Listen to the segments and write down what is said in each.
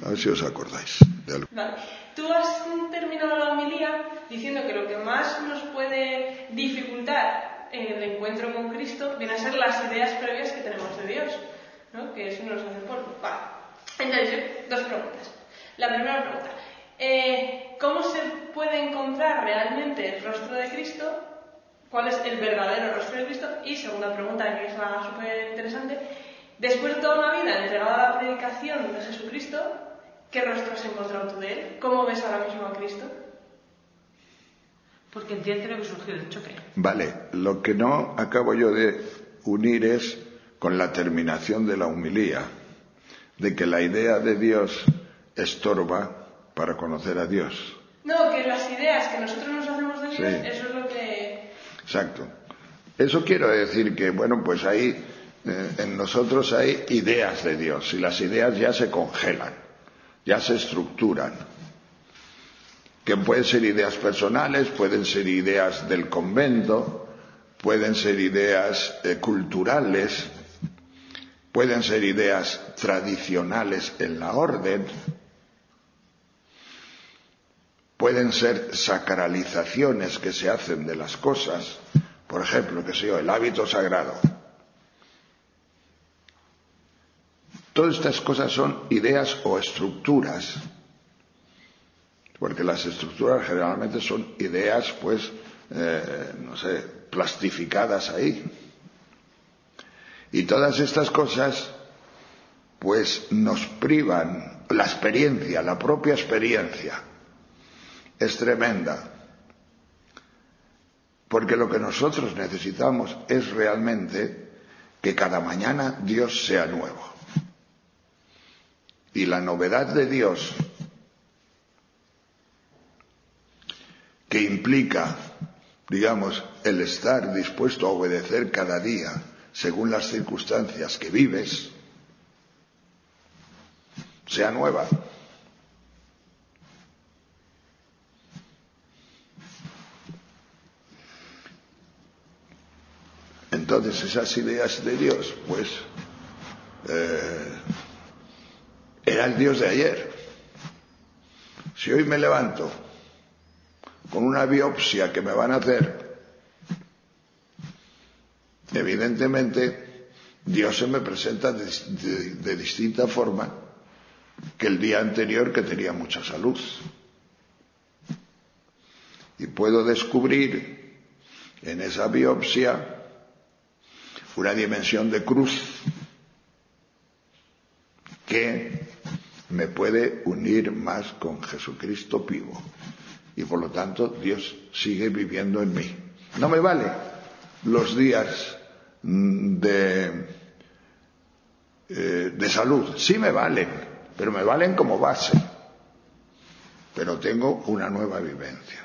A ver si os acordáis de algo. Vale. Tú has terminado la homilía diciendo que lo que más nos puede dificultar el encuentro con Cristo viene a ser las ideas previas que tenemos de Dios, ¿no? Que eso nos hace polvo. Vale. Entonces, dos preguntas. La primera pregunta. ¿Cómo se puede encontrar realmente el rostro de Cristo? ¿Cuál es el verdadero rostro de Cristo? Y segunda pregunta, que es la súper interesante. Después de toda una vida entregada a la predicación de Jesucristo, ¿qué rostro has encontrado tú de él? ¿Cómo ves ahora mismo a Cristo? Porque entiendo que surgió el choque. Vale, lo que no acabo yo de unir es con la terminación de la homilía, de que la idea de Dios estorba para conocer a Dios. No, que las ideas que nosotros nos hacemos de Dios, Sí. eso es lo que... Exacto. Eso quiero decir que, bueno, pues ahí en nosotros hay ideas de Dios y las ideas ya se congelan, ya se estructuran. Que pueden ser ideas personales, pueden ser ideas del convento, pueden ser ideas culturales, pueden ser ideas tradicionales en la orden, pueden ser sacralizaciones que se hacen de las cosas, por ejemplo, qué sé yo, el hábito sagrado. Todas estas cosas son ideas o estructuras, porque las estructuras generalmente son ideas, pues, no sé, plastificadas ahí. Y todas estas cosas, pues, nos privan, la experiencia, la propia experiencia, es tremenda. Porque lo que nosotros necesitamos es realmente que cada mañana Dios sea nuevo. Y la novedad de Dios, que implica, digamos, el estar dispuesto a obedecer cada día según las circunstancias que vives, sea nueva. Entonces esas ideas de Dios, pues, era el Dios de ayer. Si hoy me levanto con una biopsia que me van a hacer, evidentemente Dios se me presenta de distinta forma que el día anterior, que tenía mucha salud. Y puedo descubrir en esa biopsia una dimensión de cruz que me puede unir más con Jesucristo vivo. Y por lo tanto Dios sigue viviendo en mí. No me vale los días de salud. Sí me valen, pero me valen como base. Pero tengo una nueva vivencia.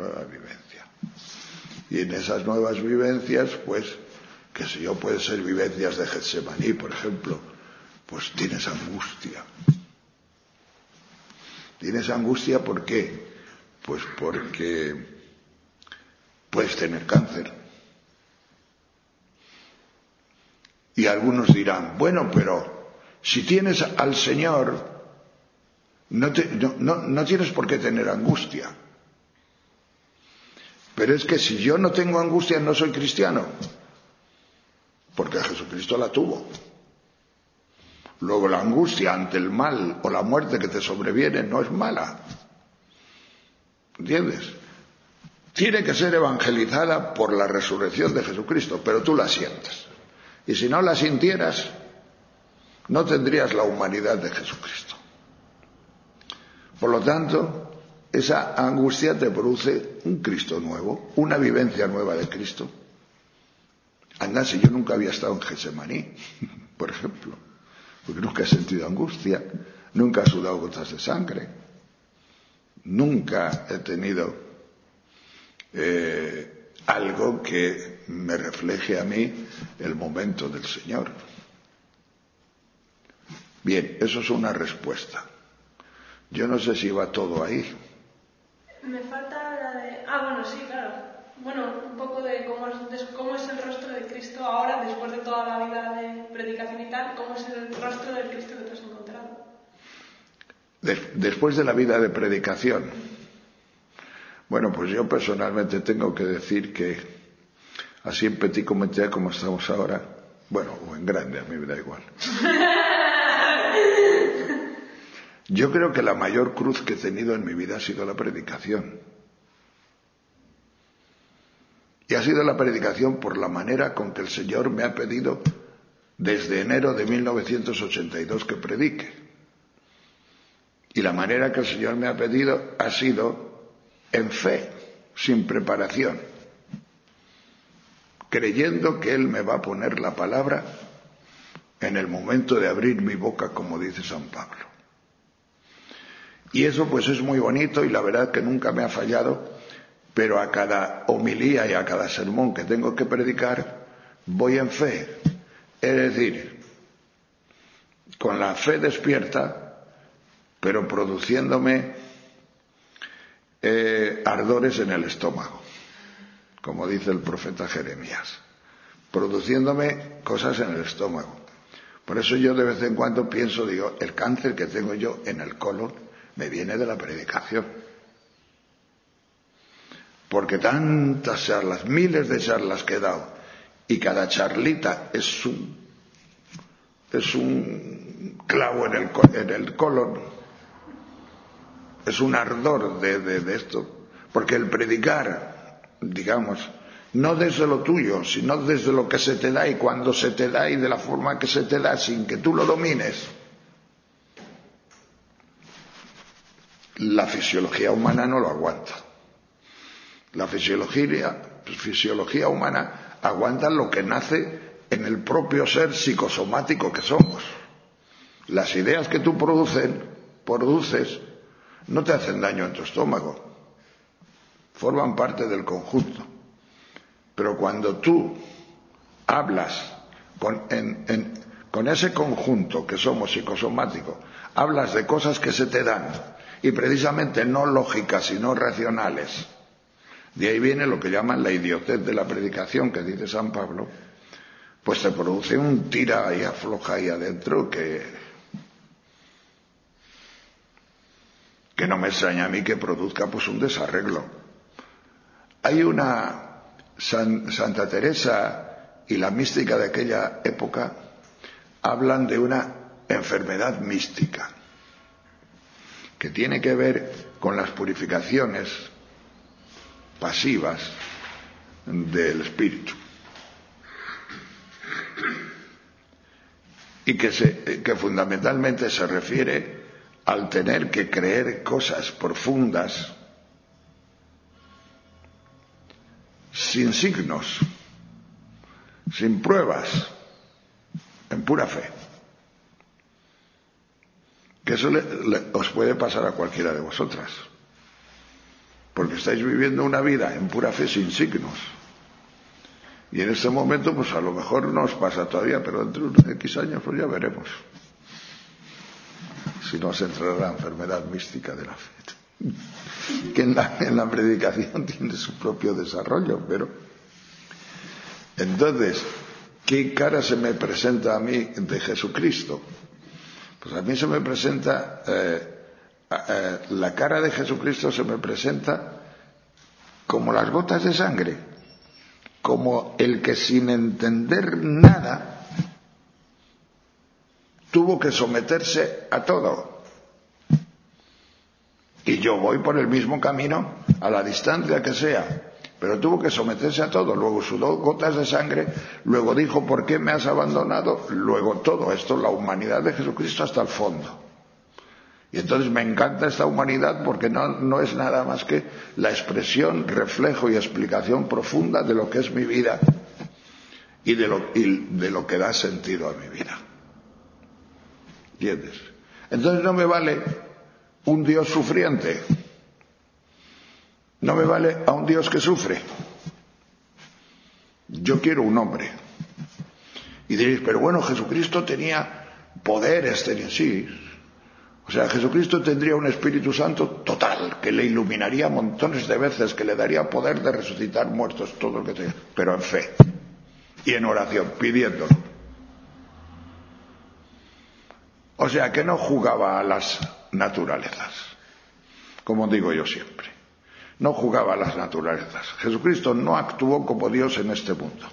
Y en esas nuevas vivencias, pues, qué sé yo, pueden ser vivencias de Getsemaní, por ejemplo, pues tienes angustia. ¿Tienes angustia por qué? Pues porque puedes tener cáncer. Y algunos dirán, bueno, pero si tienes al Señor, no tienes por qué tener angustia. Pero es que si yo no tengo angustia, no soy cristiano. Porque Jesucristo la tuvo. Luego la angustia ante el mal o la muerte que te sobreviene no es mala. ¿Entiendes? Tiene que ser evangelizada por la resurrección de Jesucristo, pero tú la sientes. Y si no la sintieras, no tendrías la humanidad de Jesucristo. Por lo tanto, esa angustia te produce un Cristo nuevo, una vivencia nueva de Cristo. Anda, si yo nunca había estado en Getsemaní, por ejemplo, porque nunca he sentido angustia, nunca he sudado gotas de sangre, nunca he tenido algo que me refleje a mí el momento del Señor. Bien, eso es una respuesta. Yo no sé si va todo ahí. Me falta la de... bueno, sí, claro. Bueno, un poco de cómo es el rostro de Cristo ahora, después de toda la vida de predicación y tal, cómo es el rostro del Cristo que tú has encontrado. después de la vida de predicación, bueno, pues yo personalmente tengo que decir que así en petit comité como estamos ahora, bueno, o en grande, a mí me da igual. Yo creo que la mayor cruz que he tenido en mi vida ha sido la predicación. Y ha sido la predicación por la manera con que el Señor me ha pedido desde enero de 1982 que predique. Y la manera que el Señor me ha pedido ha sido en fe, sin preparación, creyendo que Él me va a poner la palabra en el momento de abrir mi boca, como dice San Pablo. Y eso pues es muy bonito y la verdad que nunca me ha fallado, pero a cada homilía y a cada sermón que tengo que predicar voy en fe, es decir, con la fe despierta, pero produciéndome ardores en el estómago, como dice el profeta Jeremías, produciéndome cosas en el estómago. Por eso yo de vez en cuando pienso, digo, el cáncer que tengo yo en el colon me viene de la predicación. Porque tantas charlas, miles de charlas que he dado, y cada charlita es un clavo en el colon, es un ardor de esto. Porque el predicar, digamos, no desde lo tuyo, sino desde lo que se te da y cuando se te da y de la forma que se te da sin que tú lo domines, la fisiología humana no lo aguanta. La fisiología humana aguanta lo que nace en el propio ser psicosomático que somos. Las ideas que tú produces no te hacen daño en tu estómago, forman parte del conjunto. Pero cuando tú hablas con ese conjunto que somos psicosomático, hablas de cosas que se te dan y precisamente no lógicas sino racionales. De ahí viene lo que llaman la idiotez de la predicación, que dice San Pablo, pues te produce un tira y afloja ahí adentro que no me extraña a mí que produzca pues un desarreglo. Hay una Santa Teresa y la mística de aquella época hablan de una enfermedad mística que tiene que ver con las purificaciones pasivas del espíritu y que fundamentalmente se refiere al tener que creer cosas profundas sin signos, sin pruebas, en pura fe. Que eso os puede pasar a cualquiera de vosotras, porque estáis viviendo una vida en pura fe sin signos. Y en este momento, pues a lo mejor no os pasa todavía, pero dentro de unos X años, pues ya veremos si nos entrará la enfermedad mística de la fe, que en la predicación tiene su propio desarrollo. Pero entonces, ¿qué cara se me presenta a mí de Jesucristo? Pues a mí se me presenta, la cara de Jesucristo se me presenta como las gotas de sangre, como el que sin entender nada tuvo que someterse a todo. Y yo voy por el mismo camino, a la distancia que sea, pero tuvo que someterse a todo. Luego sudó gotas de sangre, luego dijo, ¿por qué me has abandonado? Luego todo esto, la humanidad de Jesucristo hasta el fondo. Y entonces me encanta esta humanidad porque no es nada más que la expresión, reflejo y explicación profunda de lo que es mi vida y de lo que da sentido a mi vida. ¿Entiendes? Entonces no me vale un Dios sufriente, no me vale a un Dios que sufre. Yo quiero un hombre. Y diréis, pero bueno, Jesucristo tenía poderes, sí. O sea, Jesucristo tendría un Espíritu Santo total, que le iluminaría montones de veces, que le daría poder de resucitar muertos, todo lo que tenga, pero en fe y en oración, pidiéndolo. O sea, que no jugaba a las naturalezas, como digo yo siempre. No jugaba a las naturalezas. Jesucristo no actuó como Dios en este mundo.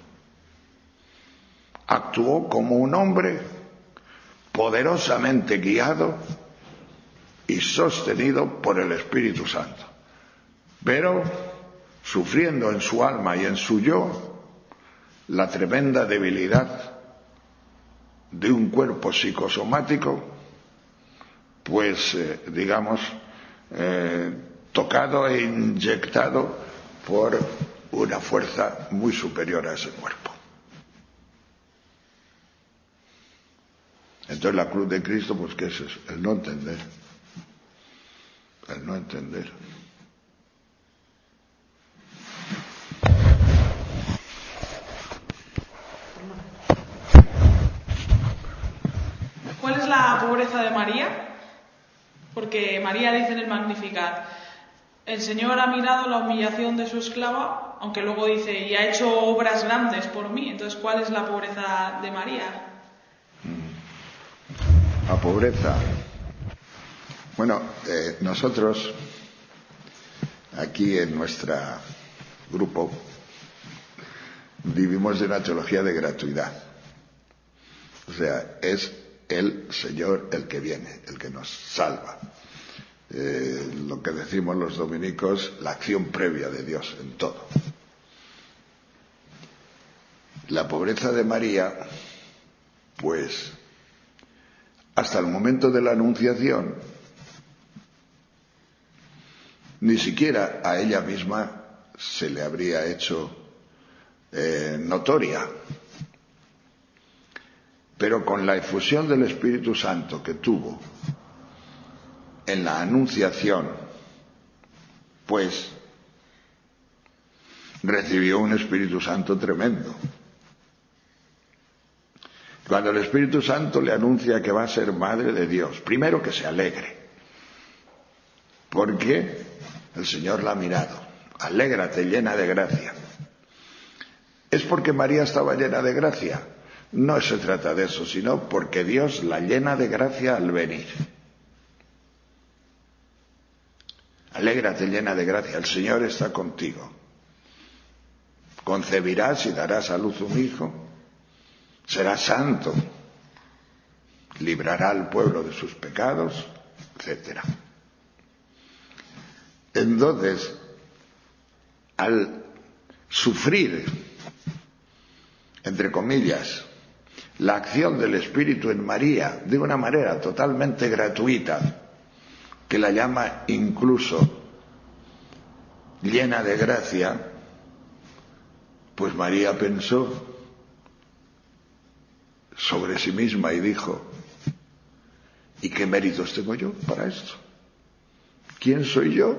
Actuó como un hombre poderosamente guiado y sostenido por el Espíritu Santo, pero sufriendo en su alma y en su yo la tremenda debilidad de un cuerpo psicosomático, pues tocado e inyectado por una fuerza muy superior a ese cuerpo. Entonces la cruz de Cristo, pues ¿qué es eso? El no entender. El no entender. ¿Cuál es la pobreza de María? Porque María dice en el Magnificat: el Señor ha mirado la humillación de su esclava, aunque luego dice, y ha hecho obras grandes por mí. Entonces, ¿cuál es la pobreza de María? La pobreza. Bueno, nosotros aquí en nuestro grupo vivimos de una teología de gratuidad. O sea, es el Señor el que viene, el que nos salva. Lo que decimos los dominicos, la acción previa de Dios en todo. La pobreza de María, pues, hasta el momento de la Anunciación, ni siquiera a ella misma se le habría hecho notoria. Pero con la efusión del Espíritu Santo que tuvo en la Anunciación, pues recibió un Espíritu Santo tremendo. Cuando el Espíritu Santo le anuncia que va a ser madre de Dios, primero que se alegre, porque el Señor la ha mirado. Alégrate, llena de gracia. ¿Es porque María estaba llena de gracia? No se trata de eso, sino porque Dios la llena de gracia al venir. Alégrate, llena de gracia, el Señor está contigo. Concebirás y darás a luz un hijo, será santo, librará al pueblo de sus pecados, etc. Entonces, al sufrir, entre comillas, la acción del Espíritu en María de una manera totalmente gratuita, que la llama incluso llena de gracia, pues María pensó sobre sí misma y dijo, ¿y qué méritos tengo yo para esto? ¿Quién soy yo?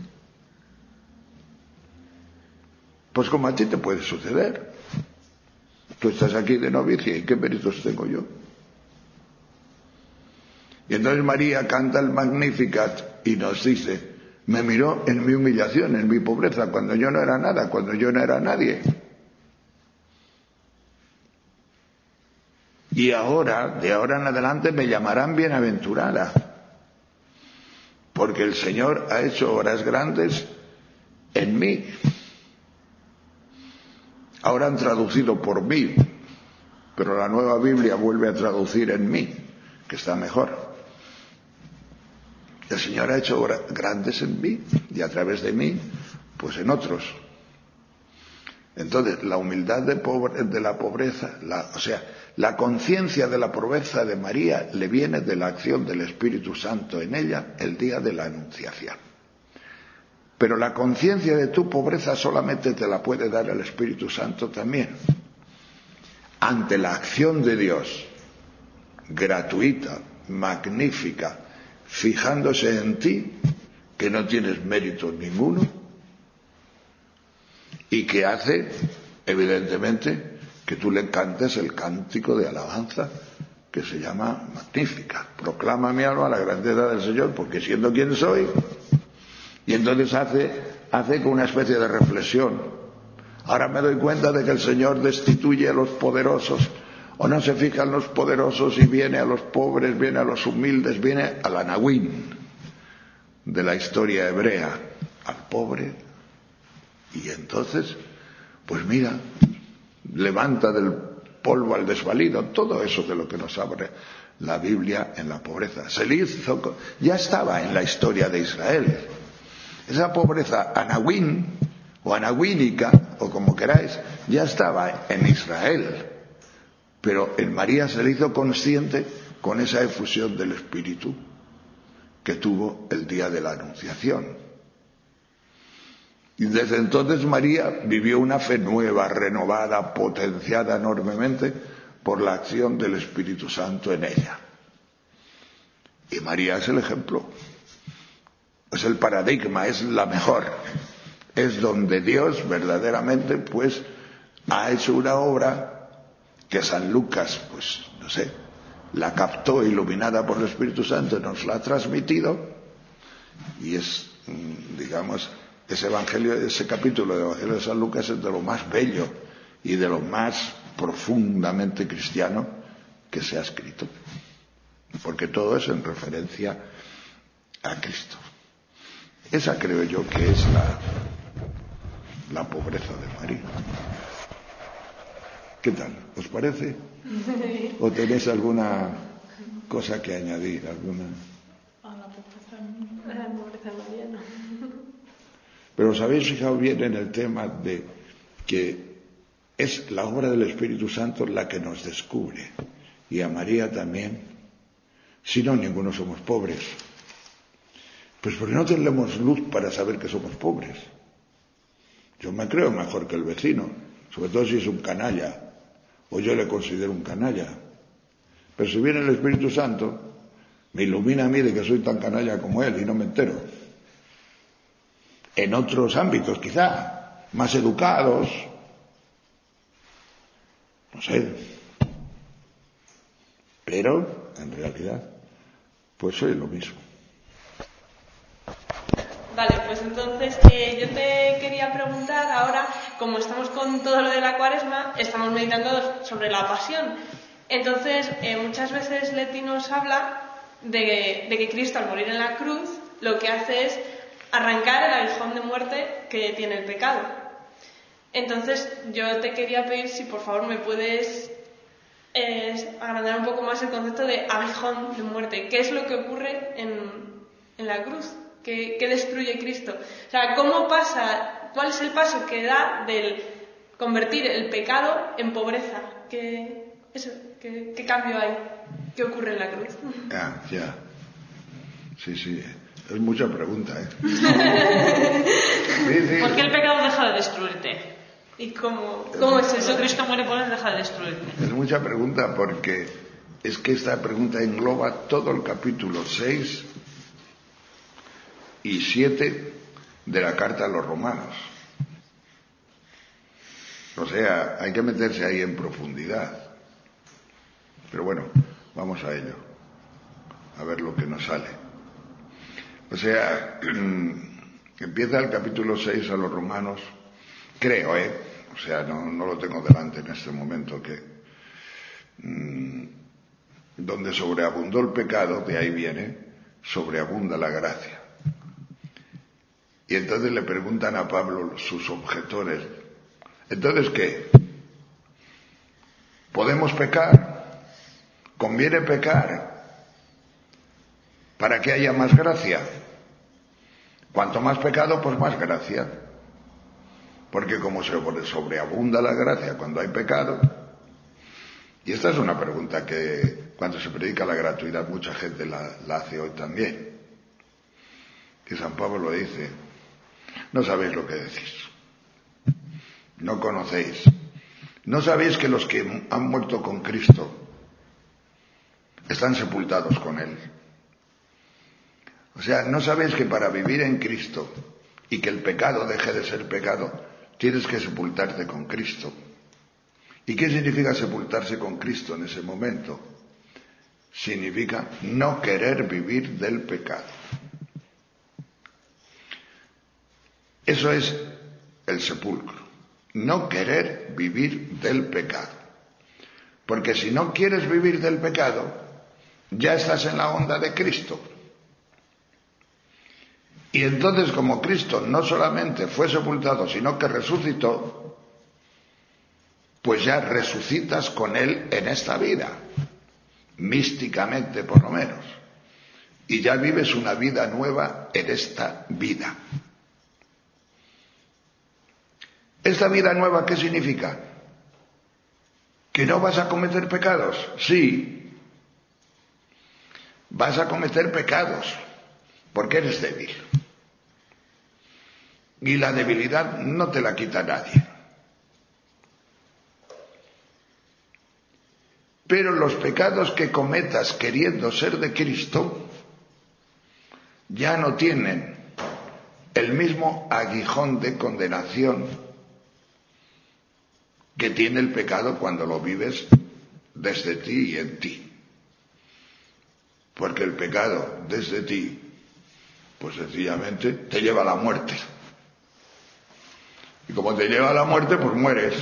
Pues como a ti te puede suceder. Tú estás aquí de novicia, ¿y qué méritos tengo yo? Y entonces María canta el Magnificat y nos dice, me miró en mi humillación, en mi pobreza, cuando yo no era nada, cuando yo no era nadie. Y ahora, de ahora en adelante, me llamarán bienaventurada, porque el Señor ha hecho obras grandes en mí. Ahora han traducido por mí, pero la Nueva Biblia vuelve a traducir en mí, que está mejor. El Señor ha hecho obras grandes en mí y a través de mí, pues en otros. Entonces, la humildad de la pobreza, la conciencia de la pobreza de María le viene de la acción del Espíritu Santo en ella el día de la Anunciación. Pero la conciencia de tu pobreza solamente te la puede dar el Espíritu Santo también. Ante la acción de Dios, gratuita, magnífica, fijándose en ti, que no tienes mérito ninguno, y que hace, evidentemente, que tú le cantes el cántico de alabanza que se llama Magnífica. Proclama mi alma la grandeza del Señor, porque siendo quien soy. Y entonces hace con una especie de reflexión. Ahora me doy cuenta de que el Señor destituye a los poderosos, O no se fija en los poderosos y viene a los pobres, viene a los humildes, viene al Anahuín de la historia hebrea, al pobre. Y entonces, pues mira, levanta del polvo al desvalido, todo eso de lo que nos abre la Biblia en la pobreza. Se le hizo, ya estaba en la historia de Israel. Esa pobreza anahuín o anahuínica, o como queráis, ya estaba en Israel. Pero en María se le hizo consciente con esa efusión del Espíritu que tuvo el día de la Anunciación. Y desde entonces María vivió una fe nueva, renovada, potenciada enormemente por la acción del Espíritu Santo en ella. Y María es el ejemplo, es el paradigma, es la mejor. Es donde Dios verdaderamente pues ha hecho una obra que San Lucas, pues no sé, la captó iluminada por el Espíritu Santo y nos la ha transmitido. Y es, digamos, ese evangelio, ese capítulo del Evangelio de San Lucas es de lo más bello y de lo más profundamente cristiano que se ha escrito, porque todo es en referencia a Cristo. Esa creo yo que es la pobreza de María. ¿Qué tal? ¿Os parece? ¿O tenéis alguna cosa que añadir? ¿Alguna? A la pobreza de María, no. Pero os habéis fijado bien en el tema de que es la obra del Espíritu Santo la que nos descubre, y a María también. Si no, ninguno somos pobres. Pues porque no tenemos luz para saber que somos pobres. Yo me creo mejor que el vecino, sobre todo si es un canalla, o yo le considero un canalla. Pero si viene el Espíritu Santo, me ilumina a mí de que soy tan canalla como él y no me entero. En otros ámbitos, quizá, más educados, no sé. Pero, en realidad, pues soy lo mismo. Vale, pues entonces yo te quería preguntar ahora, como estamos con todo lo de la Cuaresma, estamos meditando sobre la pasión. Entonces, muchas veces Leti nos habla de que Cristo al morir en la cruz lo que hace es arrancar el aguijón de muerte que tiene el pecado. Entonces, yo te quería pedir si por favor me puedes agrandar un poco más el concepto de aguijón de muerte. ¿Qué es lo que ocurre en la cruz? ¿Qué destruye Cristo? O sea, ¿cómo pasa? ¿Cuál es el paso que da del convertir el pecado en pobreza? ¿Qué cambio hay? ¿Qué ocurre en la cruz? Ya. Sí. Es mucha pregunta, ¿eh? Sí. ¿Por qué el pecado deja de destruirte? ¿Y cómo es eso? Cristo muere por él, deja de destruirte. Es mucha pregunta porque es que esta pregunta engloba todo el capítulo 6 y 7 de la carta a los romanos. O sea, hay que meterse ahí en profundidad. Pero bueno, vamos a ello, a ver lo que nos sale. O sea, empieza el capítulo 6 a los romanos, creo, o sea, no lo tengo delante en este momento, que donde sobreabundó el pecado, de ahí viene, sobreabunda la gracia. Y entonces le preguntan a Pablo sus objetores, ¿entonces qué? ¿Podemos pecar? ¿Conviene pecar para que haya más gracia? Cuanto más pecado, pues más gracia. Porque como se sobreabunda la gracia cuando hay pecado, y esta es una pregunta que cuando se predica la gratuidad mucha gente la hace hoy también, que San Pablo dice, no sabéis lo que decís, no conocéis, no sabéis que los que han muerto con Cristo están sepultados con Él. O sea, no sabéis que para vivir en Cristo y que el pecado deje de ser pecado, tienes que sepultarte con Cristo. ¿Y qué significa sepultarse con Cristo en ese momento? Significa no querer vivir del pecado. Eso es el sepulcro, no querer vivir del pecado. Porque si no quieres vivir del pecado, ya estás en la onda de Cristo. Y entonces, como Cristo no solamente fue sepultado, sino que resucitó, pues ya resucitas con Él en esta vida, místicamente por lo menos. Y ya vives una vida nueva en esta vida. ¿Esta vida nueva qué significa? ¿Que no vas a cometer pecados? Sí. Vas a cometer pecados porque eres débil. Y la debilidad no te la quita nadie. Pero los pecados que cometas queriendo ser de Cristo ya no tienen el mismo aguijón de condenación que tiene el pecado cuando lo vives desde ti y en ti. Porque el pecado desde ti, pues sencillamente te lleva a la muerte. Y como te lleva a la muerte, pues mueres.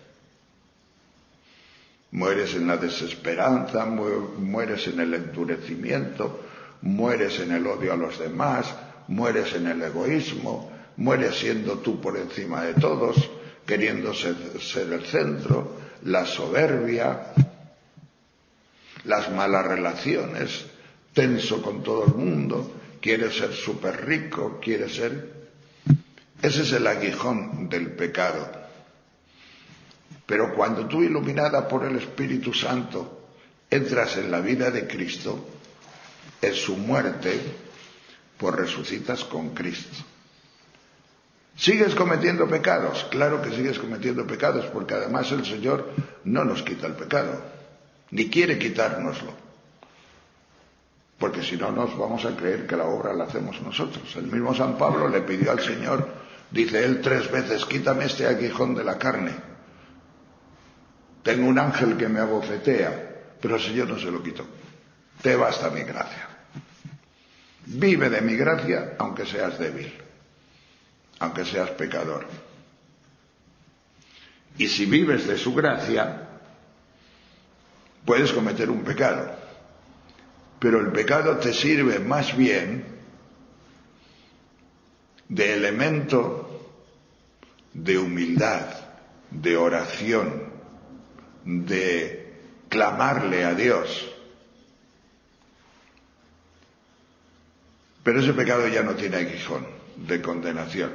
Mueres en la desesperanza, mueres en el endurecimiento, mueres en el odio a los demás, mueres en el egoísmo, mueres siendo tú por encima de todos, queriendo ser el centro, la soberbia, las malas relaciones, tenso con todo el mundo, quieres ser súper rico, quieres ser... Ese es el aguijón del pecado. Pero cuando tú, iluminada por el Espíritu Santo, entras en la vida de Cristo, en su muerte, pues resucitas con Cristo. ¿Sigues cometiendo pecados? Claro que sigues cometiendo pecados, porque además el Señor no nos quita el pecado, ni quiere quitárnoslo. Porque si no nos vamos a creer que la obra la hacemos nosotros. El mismo San Pablo le pidió al Señor, dice él 3 veces, quítame este aguijón de la carne. Tengo un ángel que me abofetea, pero el Señor no se lo quitó. Te basta mi gracia. Vive de mi gracia aunque seas débil, aunque seas pecador. Y si vives de su gracia, puedes cometer un pecado, pero el pecado te sirve más bien de elemento de humildad, de oración, de clamarle a Dios. Pero ese pecado ya no tiene aguijón de condenación.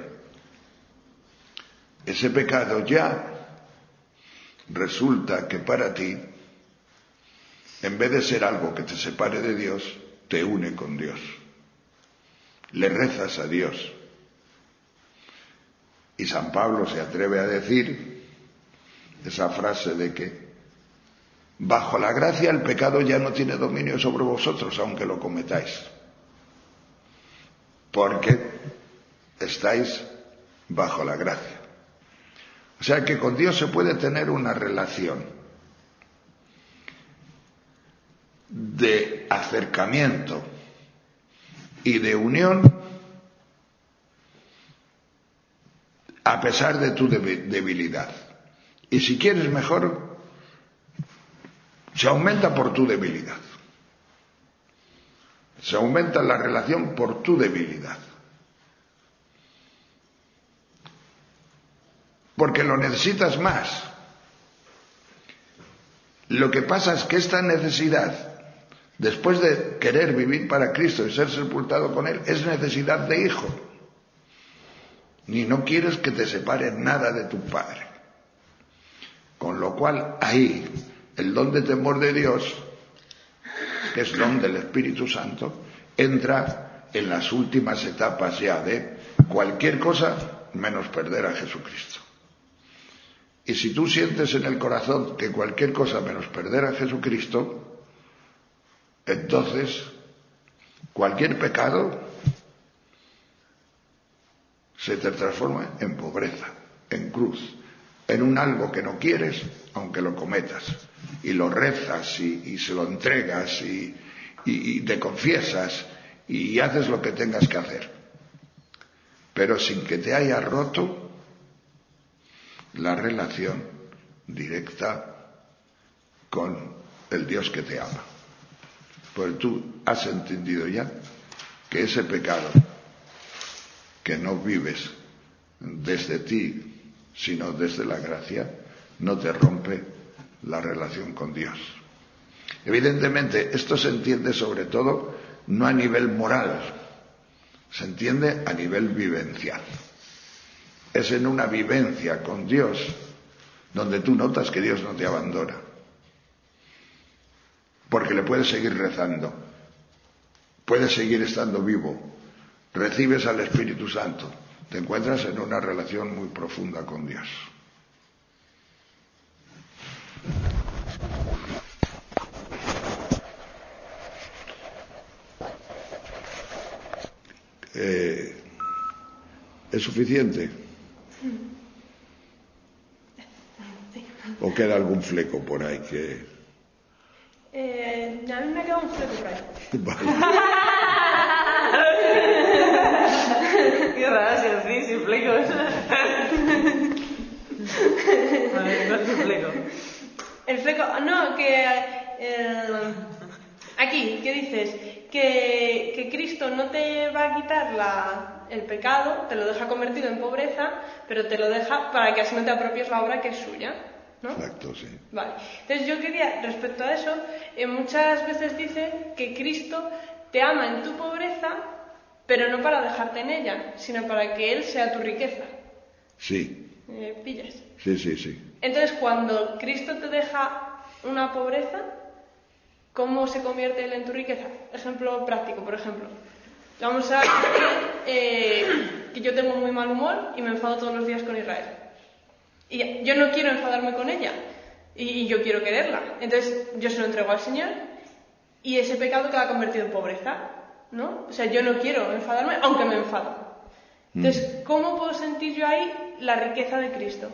Ese pecado ya resulta que para ti, en vez de ser algo que te separe de Dios, te une con Dios. Le rezas a Dios. Y San Pablo se atreve a decir esa frase de que bajo la gracia el pecado ya no tiene dominio sobre vosotros, aunque lo cometáis. Porque estáis bajo la gracia. O sea que con Dios se puede tener una relación de acercamiento y de unión a pesar de tu debilidad. Y si quieres mejor, se aumenta por tu debilidad. Se aumenta la relación por tu debilidad. Porque lo necesitas más. Lo que pasa es que esta necesidad, después de querer vivir para Cristo y ser sepultado con Él, es necesidad de hijo. Ni no quieres que te separe nada de tu Padre. Con lo cual ahí el don de temor de Dios, que es don del Espíritu Santo, entra en las últimas etapas ya de cualquier cosa menos perder a Jesucristo. Y si tú sientes en el corazón que cualquier cosa menos perder a Jesucristo, entonces cualquier pecado se te transforma en pobreza, en cruz, en un algo que no quieres, aunque lo cometas, y lo rezas y se lo entregas y te confiesas y haces lo que tengas que hacer, pero sin que te haya roto la relación directa con el Dios que te ama. Pues tú has entendido ya que ese pecado que no vives desde ti, sino desde la gracia, no te rompe la relación con Dios. Evidentemente, esto se entiende sobre todo no a nivel moral, se entiende a nivel vivencial. Es en una vivencia con Dios donde tú notas que Dios no te abandona. Porque le puedes seguir rezando, puedes seguir estando vivo, recibes al Espíritu Santo, te encuentras en una relación muy profunda con Dios. ¿Es suficiente? ¿O queda algún fleco por ahí que...? A mí me queda un fleco por ahí. Vale. Qué raro si así, sin flecos. A ver, ¿cuál es el fleco? El fleco, no, que... aquí, ¿qué dices? Que Cristo no te va a quitar el pecado, te lo deja convertido en pobreza, pero te lo deja para que así no te apropies la obra que es suya, ¿no? Exacto, sí. Vale. Entonces yo quería, respecto a eso, muchas veces dicen que Cristo te ama en tu pobreza, pero no para dejarte en ella, sino para que Él sea tu riqueza. Sí. ¿Pillas? Sí, sí, sí. Entonces cuando Cristo te deja una pobreza, ¿cómo se convierte Él en tu riqueza? Ejemplo práctico, por ejemplo. Vamos a que yo tengo muy mal humor y me enfado todos los días con Israel. Y yo no quiero enfadarme con ella. Y yo quiero quererla. Entonces yo se lo entrego al Señor y ese pecado queda convertido en pobreza, ¿no? O sea, yo no quiero enfadarme, aunque me enfado. Entonces, ¿cómo puedo sentir yo ahí la riqueza de Cristo?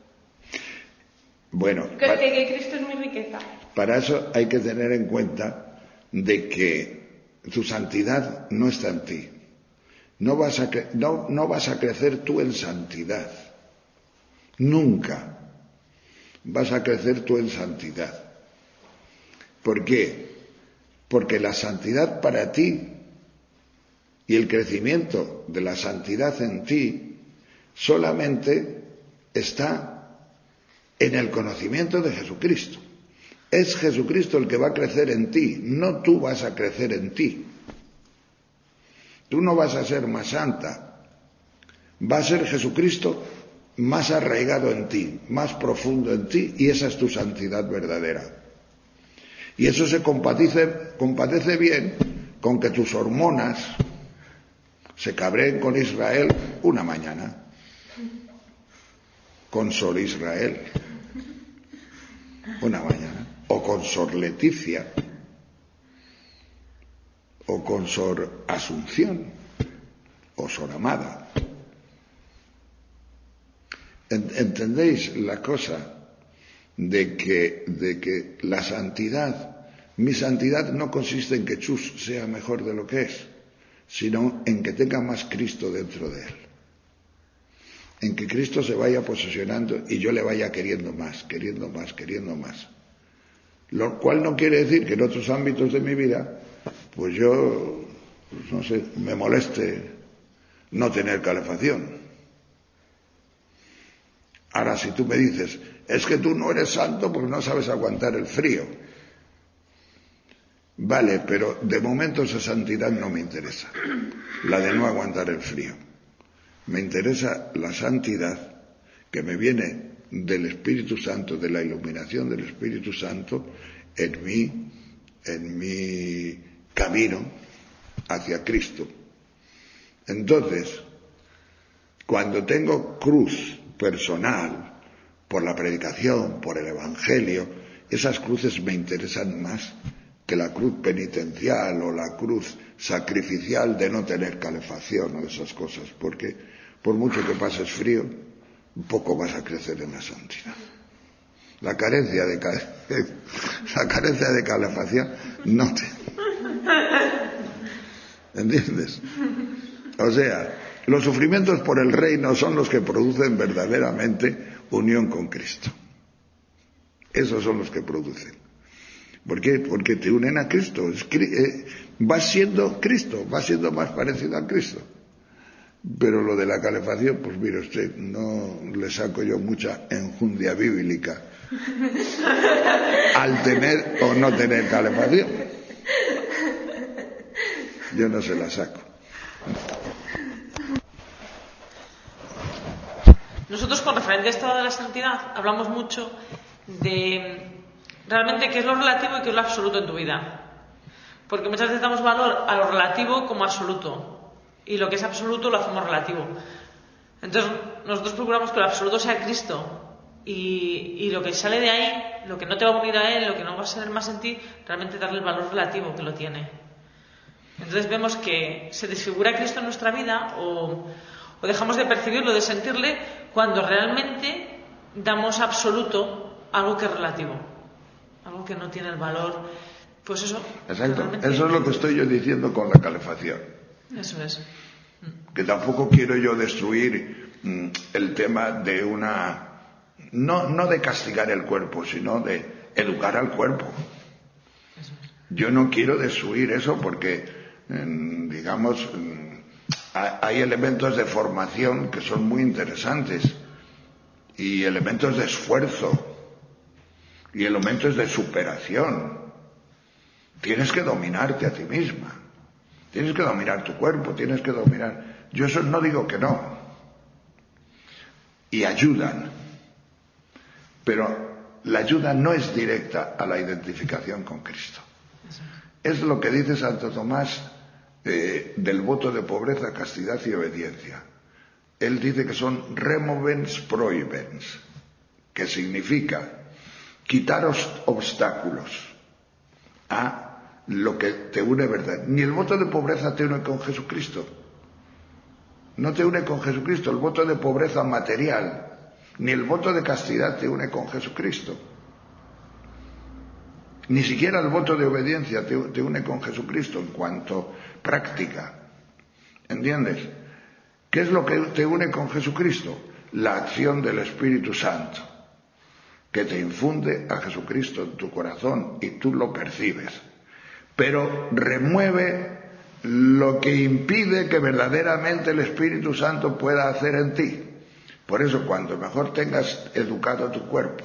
Bueno, que Cristo es mi riqueza. Para eso hay que tener en cuenta de que tu santidad no está en ti. No vas a crecer tú en santidad. Nunca vas a crecer tú en santidad. ¿Por qué? Porque la santidad para ti y el crecimiento de la santidad en ti solamente está en el conocimiento de Jesucristo. Es Jesucristo el que va a crecer en ti, no tú vas a crecer en ti. Tú no vas a ser más santa, va a ser Jesucristo más arraigado en ti, más profundo en ti, y esa es tu santidad verdadera. Y eso se compadece bien con que tus hormonas se cabreen con Israel una mañana, con Sor Israel, una mañana, o con Sor Leticia, o con Sor Asunción, o Sor Amada. ¿Entendéis la cosa de que la santidad, mi santidad no consiste en que Chus sea mejor de lo que es, sino en que tenga más Cristo dentro de él? En que Cristo se vaya posesionando y yo le vaya queriendo más, queriendo más, queriendo más. Lo cual no quiere decir que en otros ámbitos de mi vida, pues yo, no sé, me moleste no tener calefacción. Ahora, si tú me dices, es que tú no eres santo porque no sabes aguantar el frío. Vale, pero de momento esa santidad no me interesa, la de no aguantar el frío. Me interesa la santidad que me viene del Espíritu Santo, de la iluminación del Espíritu Santo en mi camino hacia Cristo. Entonces, cuando tengo cruz personal por la predicación, por el Evangelio, esas cruces me interesan más que la cruz penitencial o la cruz sacrificial de no tener calefacción o esas cosas, porque por mucho que pases frío, poco vas a crecer en la santidad. La carencia de calefacción no te... ¿Entiendes? O sea, los sufrimientos por el reino son los que producen verdaderamente unión con Cristo. Esos son los que producen. ¿Por qué? Porque te unen a Cristo. Vas siendo Cristo, vas siendo más parecido a Cristo. Pero lo de la calefacción, pues mire usted, no le saco yo mucha enjundia bíblica al tener o no tener calefacción. Yo no se la saco. Nosotros, con referente a esto de la santidad, hablamos mucho de realmente qué es lo relativo y qué es lo absoluto en tu vida. Porque muchas veces damos valor a lo relativo como absoluto. Y lo que es absoluto lo hacemos relativo. Entonces, nosotros procuramos que lo absoluto sea Cristo. Y lo que sale de ahí, lo que no te va a unir a Él, lo que no va a ser más en ti, realmente darle el valor relativo que lo tiene. Entonces vemos que se desfigura Cristo en nuestra vida o dejamos de percibirlo, de sentirle, cuando realmente damos absoluto algo que es relativo. Algo que no tiene el valor. Pues eso. Exacto. Realmente... Eso es lo que estoy yo diciendo con la calefacción. Eso es. Que tampoco quiero yo destruir el tema de no de castigar el cuerpo, sino de educar al cuerpo. Yo no quiero destruir eso porque, digamos, hay elementos de formación que son muy interesantes y elementos de esfuerzo y elementos de superación. Tienes que dominarte a ti misma, tienes que dominar tu cuerpo, tienes que dominar... Yo eso no digo que no. Y ayudan. Pero la ayuda no es directa a la identificación con Cristo. Es lo que dice Santo Tomás del voto de pobreza, castidad y obediencia. Él dice que son removens prohibens, que significa quitar obstáculos a lo que te une verdad. Ni el voto de pobreza te une con Jesucristo. No te une con Jesucristo el voto de pobreza material, ni el voto de castidad te une con Jesucristo. Ni siquiera el voto de obediencia te une con Jesucristo en cuanto práctica. ¿Entiendes? ¿Qué es lo que te une con Jesucristo? La acción del Espíritu Santo, que te infunde a Jesucristo en tu corazón y tú lo percibes. Pero remueve lo que impide que verdaderamente el Espíritu Santo pueda hacer en ti. Por eso, cuanto mejor tengas educado tu cuerpo,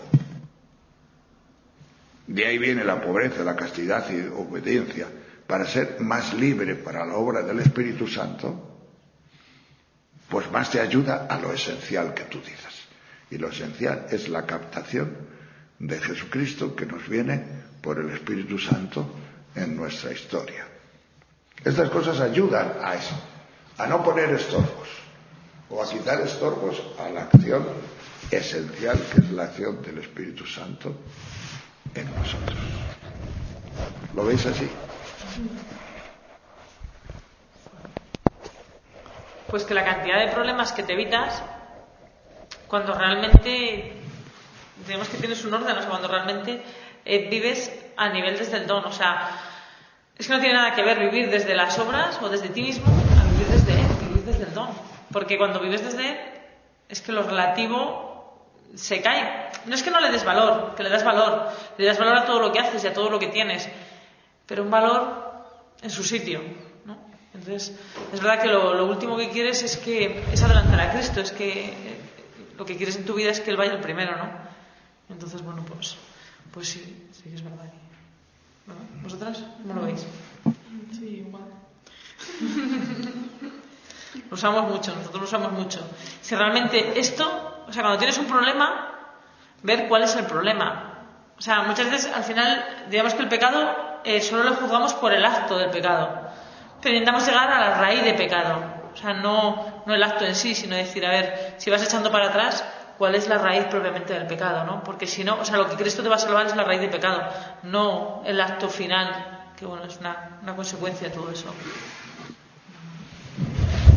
de ahí viene la pobreza, la castidad y obediencia, para ser más libre para la obra del Espíritu Santo, pues más te ayuda a lo esencial que tú dices. Y lo esencial es la captación de Jesucristo que nos viene por el Espíritu Santo en nuestra historia. Estas cosas ayudan a eso, a no poner estorbos, o a quitar estorbos a la acción esencial que es la acción del Espíritu Santo en nosotros. ¿Lo veis así? Pues que la cantidad de problemas que te evitas cuando realmente, digamos que tienes un orden, o sea, cuando realmente vives a nivel desde el don, o sea, es que no tiene nada que ver vivir desde las obras o desde ti mismo a vivir desde Él, vivir desde el don, porque cuando vives desde Él es que lo relativo se cae. No es que no le des valor, que le das valor a todo lo que haces y a todo lo que tienes, pero un valor en su sitio, ¿no? Entonces, es verdad que lo último que quieres es adelantar a Cristo, es que lo que quieres en tu vida es que Él vaya el primero, ¿no? Entonces, bueno, pues sí que es verdad. ¿Verdad? ¿Vosotras cómo lo veis? Sí, igual. Lo usamos mucho, nosotros lo usamos mucho. Si realmente esto, o sea, cuando tienes un problema, ver cuál es el problema. O sea, muchas veces al final, digamos que el pecado solo lo juzgamos por el acto del pecado. Pero intentamos llegar a la raíz de pecado. O sea, no el acto en sí, sino decir, a ver, si vas echando para atrás, ¿cuál es la raíz propiamente del pecado, no? Porque si no, o sea, lo que Cristo te va a salvar es la raíz de pecado, no el acto final, que bueno, es una consecuencia de todo eso.